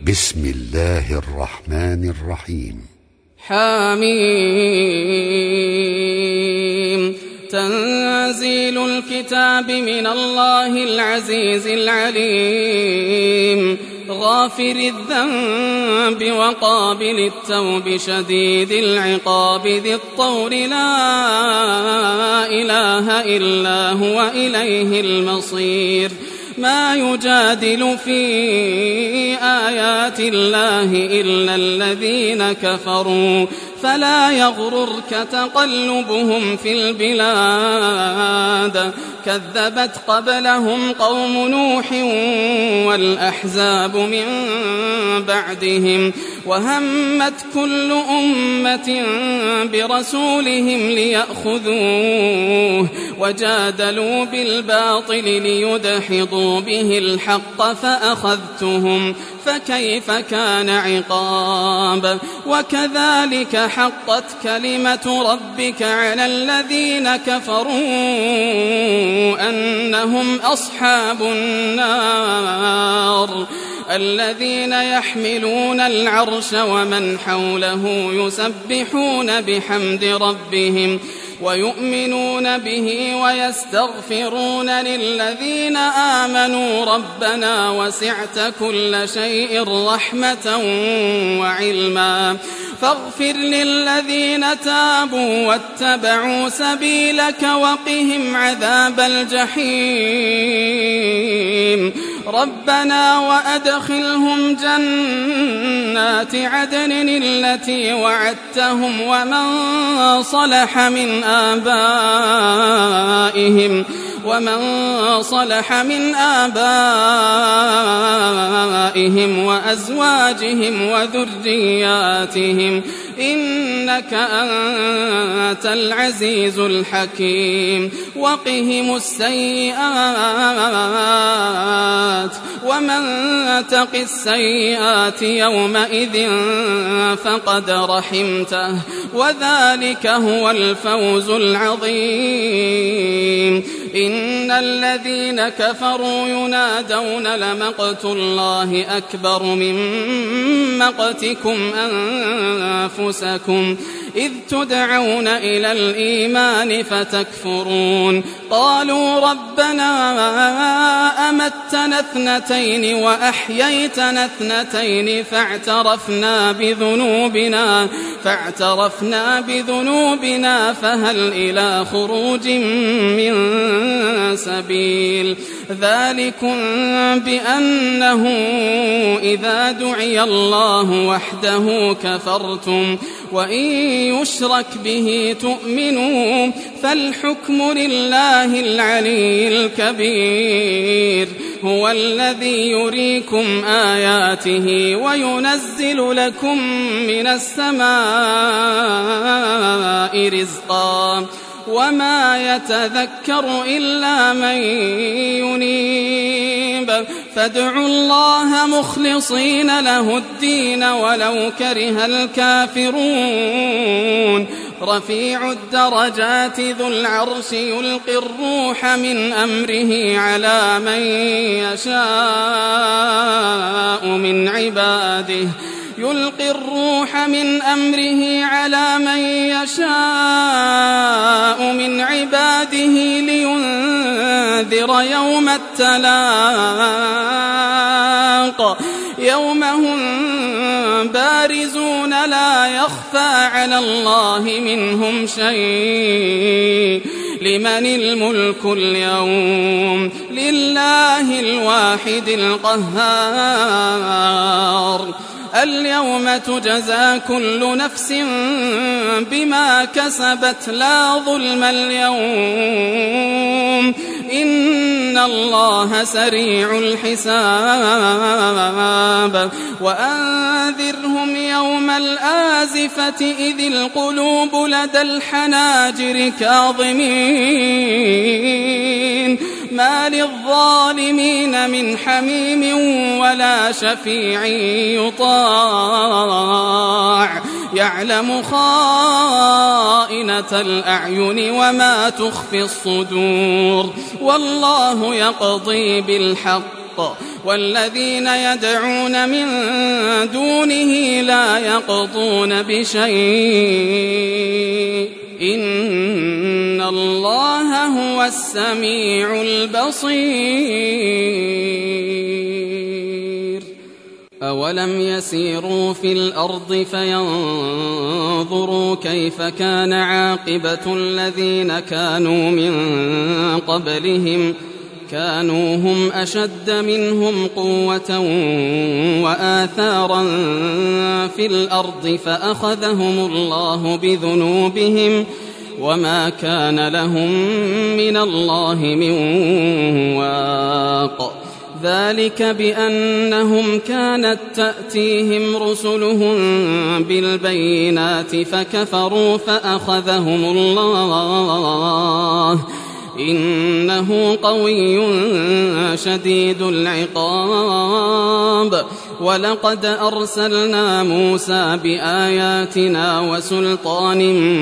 بسم الله الرحمن الرحيم. حميم. تنزيل الكتاب من الله العزيز العليم، غافر الذنب وقابل التوب شديد العقاب ذي الطول لا إله إلا هو إليه المصير. ما يجادل في آيات الله إلا الذين كفروا، فلا يغررك تقلبهم في البلاد. كذبت قبلهم قوم نوح والأحزاب من بعدهم، وهمت كل أمة برسولهم ليأخذوه، وجادلوا بالباطل ليدحضوا به الحق فأخذتهم، فكيف كان عقاب. وكذلك حقت كلمة ربك على الذين كفروا أنهم أصحاب النار. الذين يحملون العرش ومن حوله يسبحون بحمد ربهم ويؤمنون به ويستغفرون للذين آمنوا ربنا وسعت كل شيء رحمة وعلما فاغفر للذين تابوا واتبعوا سبيلك وقهم عذاب الجحيم. ربنا وأدخلهم جنات عدن التي وعدتهم ومن صلح من آبائهم وأزواجهم وذرياتهم إنك أنت العزيز الحكيم. وقهم السيئات ومن تق السيئات يومئذ فقد رحمته وذلك هو الفوز العظيم. إن الذين كفروا ينادون لمقت الله أكبر من مقتكم أنفسكم إذ تدعون إلى الإيمان فتكفرون. قالوا ربنا أمتنا اثنتين وأحييتنا اثنتين فاعترفنا بذنوبنا فهل إلى خروج من سبيل. ذلكم بأنه إذا دعي الله وحده كفرتم وإن يشرك به تؤمنوا فالحكم لله العلي الكبير. هو الذي يريكم آياته وينزل لكم من السماء رزقا وما يتذكر إلا من ينيب. فادعوا الله مخلصين له الدين ولو كره الكافرون. رفيع الدرجات ذو العرش يلقي الروح من أمره على من يشاء من عباده لينذر يوم التلاق يوم هم بارزون لا يخفى على الله منهم شيء. لمن الملك اليوم؟ لله الواحد القهار. اليوم تجزى كل نفس بما كسبت لا ظلم اليوم إن الله سريع الحساب. وأنذرهم يوم الآزفة إذ القلوب لدى الحناجر كاظمين ما للظالمين من حميم ولا شفيع يطاع يعلم خائنة الأعين وما تخفي الصدور. والله يقضي بالحق بالحق والذين يدعون من دونه لا يقضون بشيء إن الله هو السميع البصير أولم يسيروا في الأرض فينظروا كيف كان عاقبة الذين كانوا من قبلهم كانوا هم أشد منهم قوة وآثارا في الأرض فأخذهم الله بذنوبهم وما كان لهم من الله من واق ذلك بأنهم كانت تأتيهم رسلهم بالبينات فكفروا فأخذهم الله إنه قوي شديد العقاب ولقد أرسلنا موسى بآياتنا وسلطان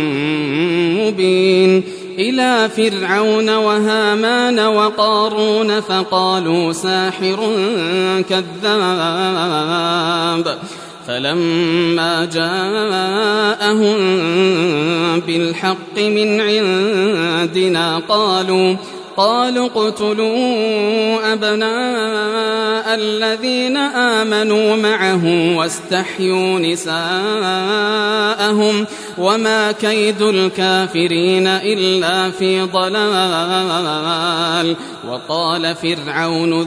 مبين إلى فرعون وهامان وقارون فقالوا ساحر كذاب فلما جاءهم بالحق من عندنا قالوا اقتلوا أبناء الذين آمنوا معه واستحيوا نساءهم وما كيد الكافرين إلا في ضلال وقال فرعون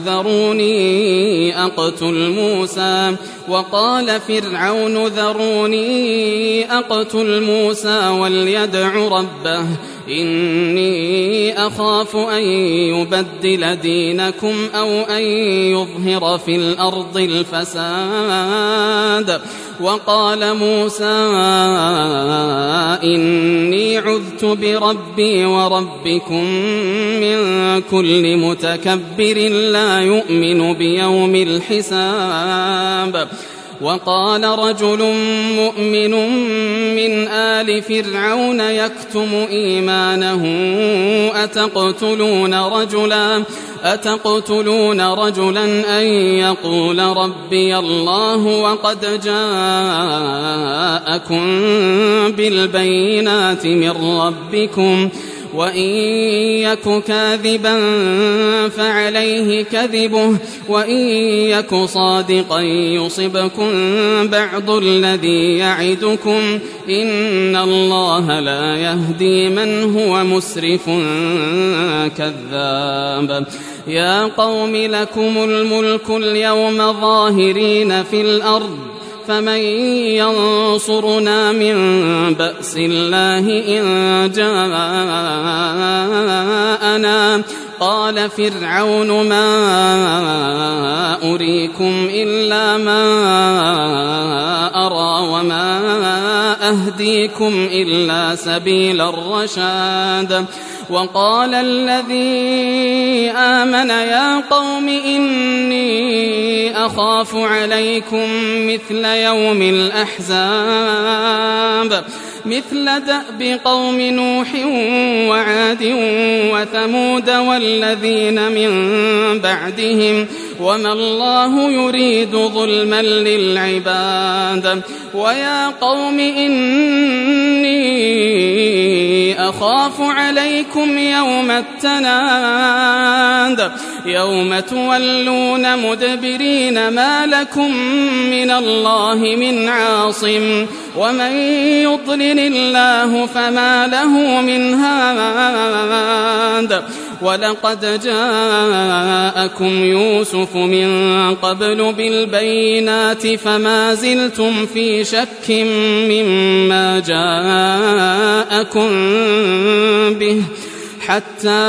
ذروني أقتل موسى وليدع ربه إني أخاف أن يبدل دينكم أو أن يظهر في الأرض الفساد وقال موسى إني عذت بربي وربكم من كل متكبر لا يؤمن بيوم الحساب وقال رجل مؤمن من آل فرعون يكتم إيمانه أتقتلون رجلا أن يقول ربي الله وقد جاءكم بالبينات من ربكم وإن يك كاذبا فعليه كذبه وإن يك صادقا يصبكم بعض الذي يعدكم إن الله لا يهدي من هو مسرف كذاب يا قوم لكم الملك اليوم ظاهرين في الأرض فمن ينصرنا من بأس الله إن جاءنا قال فرعون ما أريكم إلا ما أرى وما أهديكم إلا سبيل الرشاد وقال الذي آمن يا قوم إني أخاف عليكم مثل يوم الأحزاب مثل دأب قوم نوح وعاد وثمود والذين من بعدهم وما الله يريد ظلما للعباد ويا قوم إني أخاف عليكم يوم التناد يوم تولون مدبرين ما لكم من الله من عاصم ومن يضلل الله فما له من هاد ولقد جاءكم يوسف من قبل بالبينات فما زلتم في شك مما جاءكم به حتى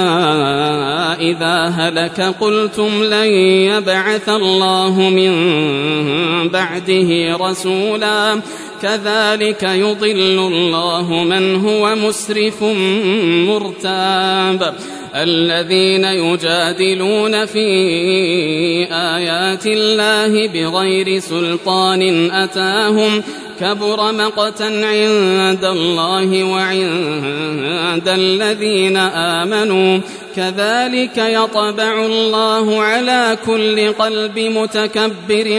إذا هلك قلتم لن يبعث الله من بعده رسولا كذلك يضل الله من هو مسرف مرتاب الذين يجادلون في آيات الله بغير سلطان أتاهم كبر مقتا عند الله وعند الذين آمنوا كذلك يطبع الله على كل قلب متكبر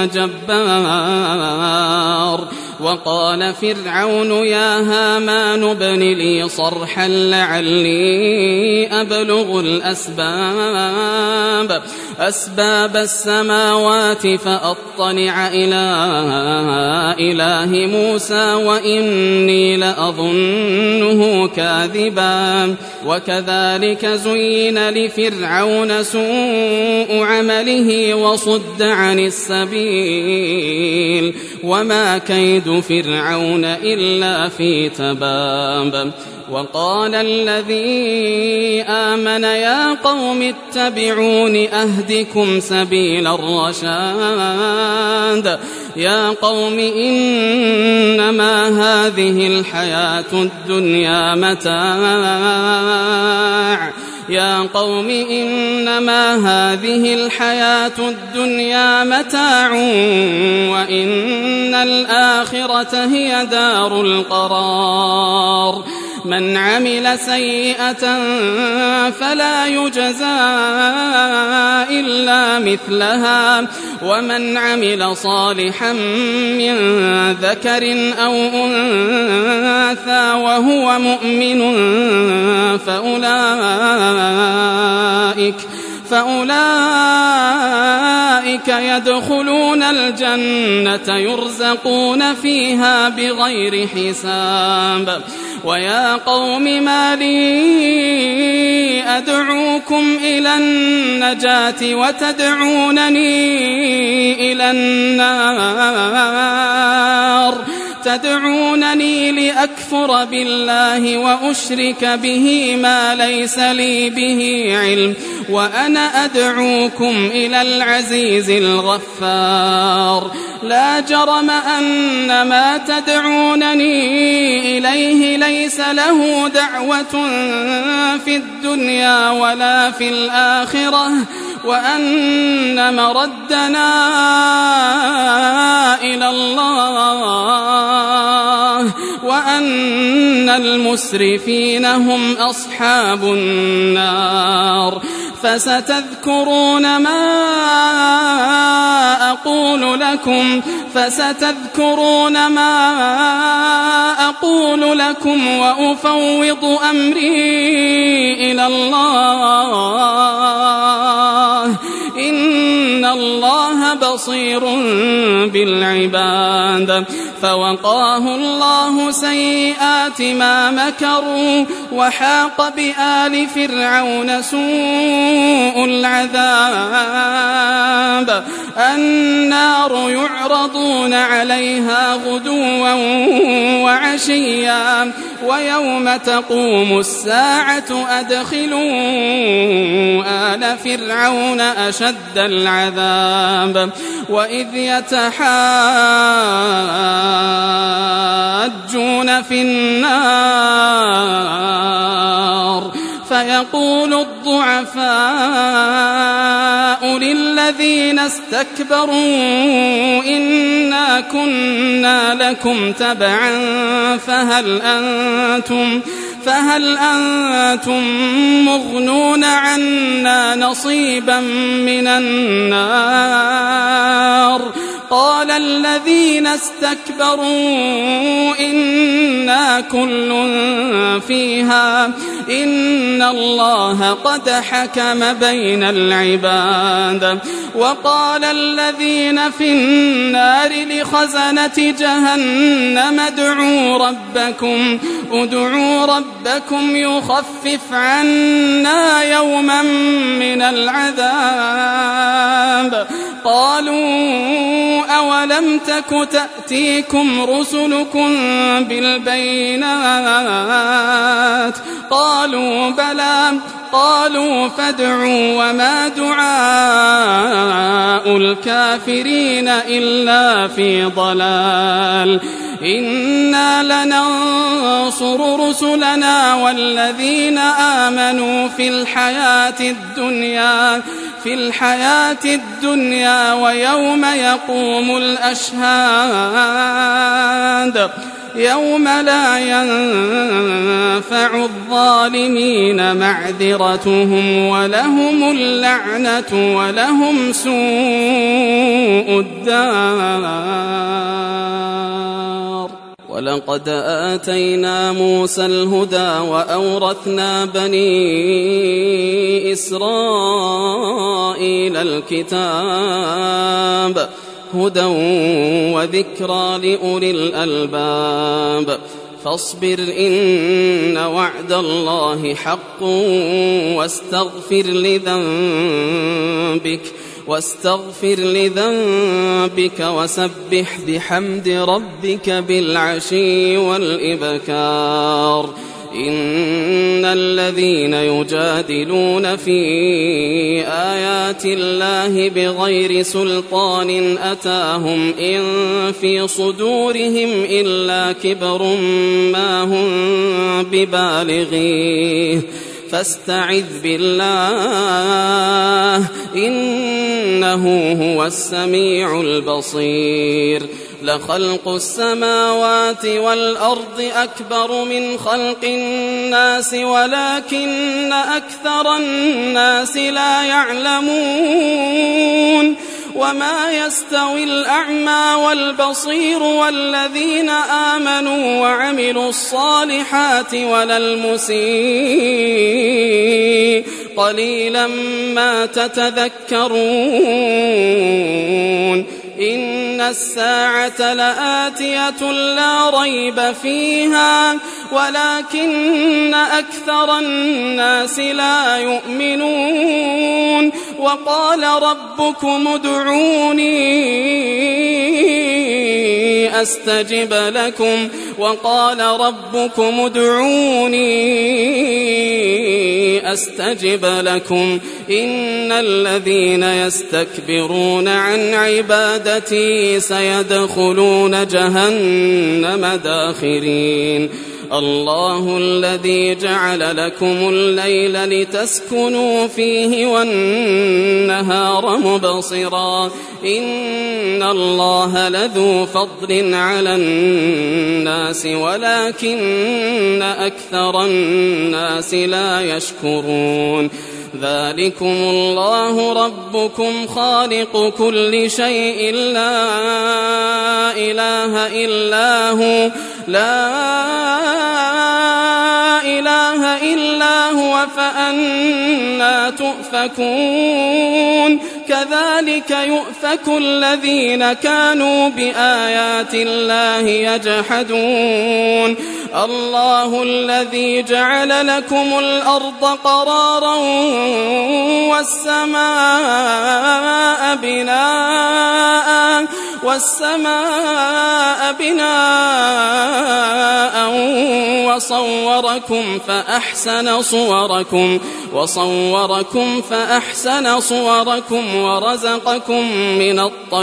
جبار. وقال فرعون يا هامان ابن لي صرحا لعلي أبلغ أسباب السماوات فأطلع إلى إله موسى وإني لأظنه كاذبا. وكذلك زين لفرعون سوء عمله وصد عن السبيل وما كيد فرعون إلا في تباب. وقال الذي آمن يا قوم اتبعون أهدكم سبيل الرشاد. يا قوم إنما هذه الحياة الدنيا متاع وإن الآخرة هي دار القرار. من عمل سيئة فلا يجزى إلا مثلها ومن عمل صالحا من ذكر أو أنثى وهو مؤمن فأولئك يدخلون الجنة يرزقون فيها بغير حساب. ويا قوم ما لي أدعوكم إلى النجاة وتدعونني إلى النار. تدعونني لأكفر بالله وأشرك به ما ليس لي به علم وأنا أدعوكم إلى العزيز الغفار. لا جرم أن ما تدعونني إليه ليس له دعوة في الدنيا ولا في الآخرة وأن مردنا إلى الله وأن المسرفين هم أصحاب النار. فستذكرون ما أقول لكم وأفوض أمري إلى الله إن الله بصير بالعباد. فوقاه الله سيئات ما مكروا وحاق بآل فرعون سوء العذاب. النار يعرضون عليها غدوا وعشيا ويوم تقوم الساعة أدخلوا آل فرعون أشد العذاب. وإذ يتحاجون في النار فيقول الضعفاء للذين استكبروا إنا كنا لكم تبعا فهل أنتم مغنون عنا نصيبا من النار. قال الذين استكبروا إنا كل فيها إن الله قد حكم بين العباد. وقال الذين في النار لخزنة جهنم ادعوا ربكم يخفف عنا يوما من العذاب. قالوا أولم تك تأتيكم رسلكم بالبينات قالوا بلى قالوا فادعوا وما دعاء الكافرين إلا في ضلال. إنا لننصر رسلنا والذين آمنوا في الحياة الدنيا في الحياة الدنيا ويوم يقوم الأشهاد يوم لا ينفع الظالمين معذرتهم ولهم اللعنة ولهم سوء الدار. ولقد آتينا موسى الهدى وأورثنا بني إسرائيل الكتاب هدى وذكرى لأولي الألباب. فاصبر إن وعد الله حق واستغفر لذنبك وسبح بحمد ربك بالعشي والإبكار. إن الذين يجادلون في آيات الله بغير سلطان أتاهم إن في صدورهم إلا كبر ما هم ببالغيه فاستعذ بالله إنه هو السميع البصير. لخلق السماوات والأرض أكبر من خلق الناس ولكن أكثر الناس لا يعلمون. وما يستوي الأعمى والبصير والذين آمنوا وعملوا الصالحات ولا المسيء قليلا ما تتذكرون. إن الساعة لآتية لا ريب فيها ولكن أكثر الناس لا يؤمنون. وقال ربكم ادعوني أستجب لكم إن الذين يستكبرون عن عبادتي سيدخلون جهنم داخرين. الله الذي جعل لكم الليل لتسكنوا فيه والنهار مبصرا إن الله لذو فضل على الناس ولكن أكثر الناس لا يشكرون. ذلكم الله ربكم خالق كل شيء لا إله إلا هو فأنى تؤفكون. كذلك يؤفك الذين كانوا بآيات الله يجحدون. الله الذي جعل لكم الأرض قرارا والسماء بناء وصوركم فأحسن صوركم ورزقكم من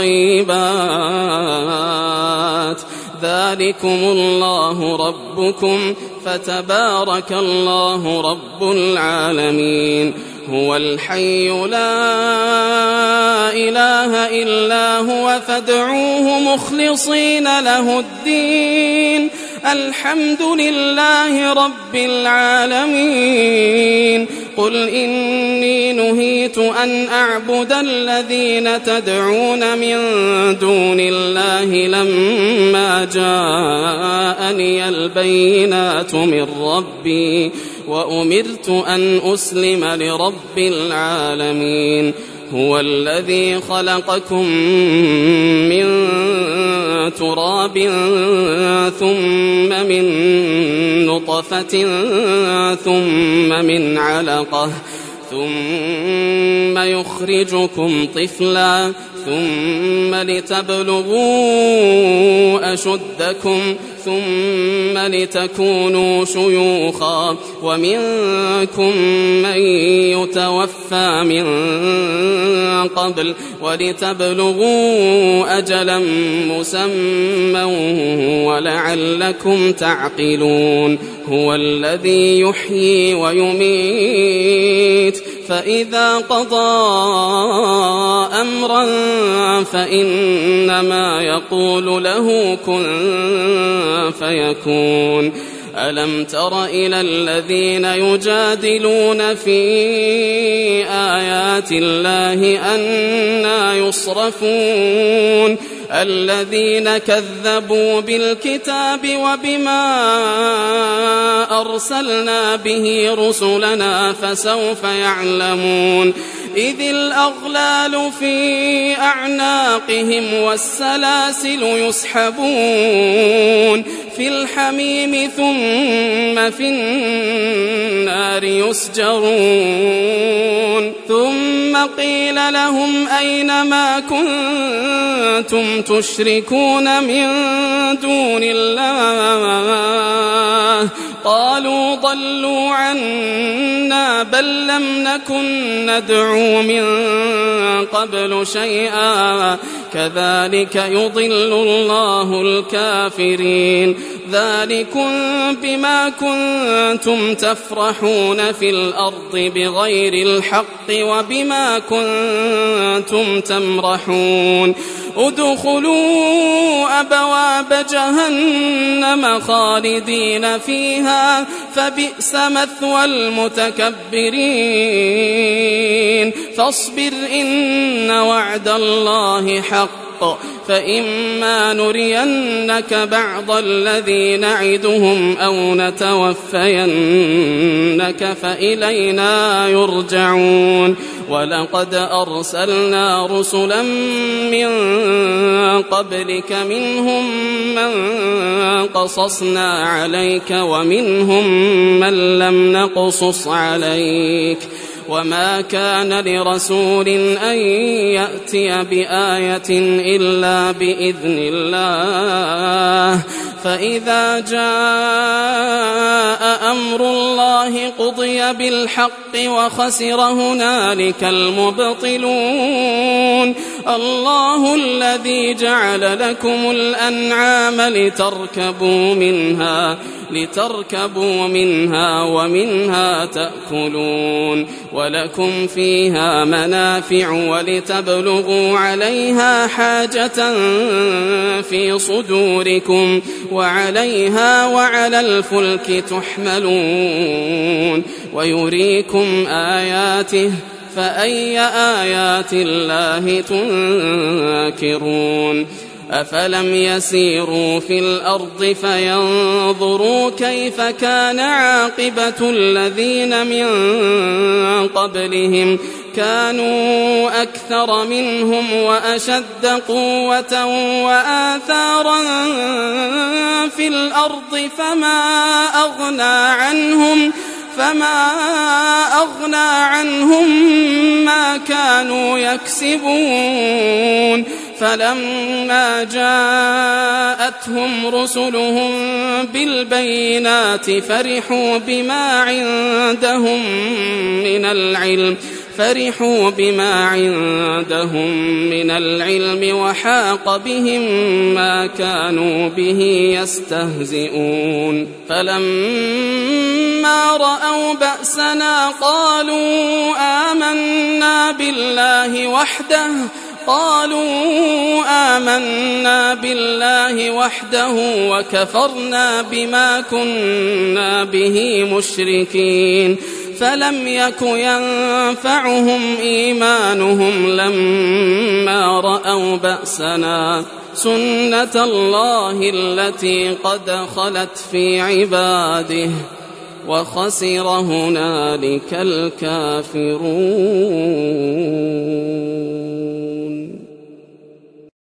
الطيبات. ذلكم الله ربكم فتبارك الله رب العالمين. هو الحي لا إله إلا هو فادعوه مخلصين له الدين الحمد لله رب العالمين. قل إني نهيت أن أعبد الذين تدعون من دون الله لما جاءني البينات من ربي وأمرت أن أسلم لرب العالمين. هو الذي خلقكم من تراب ثم من نطفة ثم من علقة ثم يخرجكم طفلا ثم لتبلغوا أشدكم ثم لتكونوا شيوخا ومنكم من يتوفى من قبل ولتبلغوا أجلا مسمى ولعلكم تعقلون. هو الذي يحيي ويميت فإذا قضى أمرا فإنما يقول له كن فيكون. ألم تر إلى الذين يجادلون في آيات الله أنى يصرفون الذين كذبوا بالكتاب وبما أرسلنا به رسلنا فسوف يعلمون إذ الأغلال في أعناقهم والسلاسل يسحبون في الحميم ثم في النار يسجرون ثم قيل لهم أين ما كنتم تشركون من دون الله قالوا ضلوا عنا بل لم نكن ندعو من قبل شيئا كذلك يضل الله الكافرين ذلكم بما كنتم تفرحون في الأرض بغير الحق وبما كنتم تمرحون ادخلوا أبواب جهنم خالدين فيها فبئس مثوى المتكبرين فاصبر إن وعد الله حق فإما نرينك بعض الذي نعدهم أو نتوفينك فإلينا يرجعون ولقد أرسلنا رسلا من قبلك منهم من قصصنا عليك ومنهم من لم نقصص عليك وما كان لرسول أن يأتي بآية إلا بإذن الله فإذا جاء أمر الله قضي بالحق وخسر هنالك المبطلون الله الذي جعل لكم الأنعام لتركبوا منها ومنها تأكلون ولكم فيها منافع ولتبلغوا عليها حاجة في صدوركم وعليها وعلى الفلك تحملون ويريكم آياته فأي آيات الله تنكرون أفلم يسيروا في الأرض فينظروا كيف كان عاقبة الذين من قبلهم كانوا أكثر منهم وأشد قوة وآثارا في الأرض فما أغنى عنهم ما كانوا يكسبون فلما جاءتهم رسلهم بالبينات فرحوا بما عندهم من العلم وحاق بهم ما كانوا به يستهزئون فلما رأوا بأسنا قالوا آمنا بالله وحده وكفرنا بما كنا به مشركين فلم يك ينفعهم إيمانهم لما رأوا بأسنا سنة الله التي قد خلت في عباده وخسر هنالك الكافرون.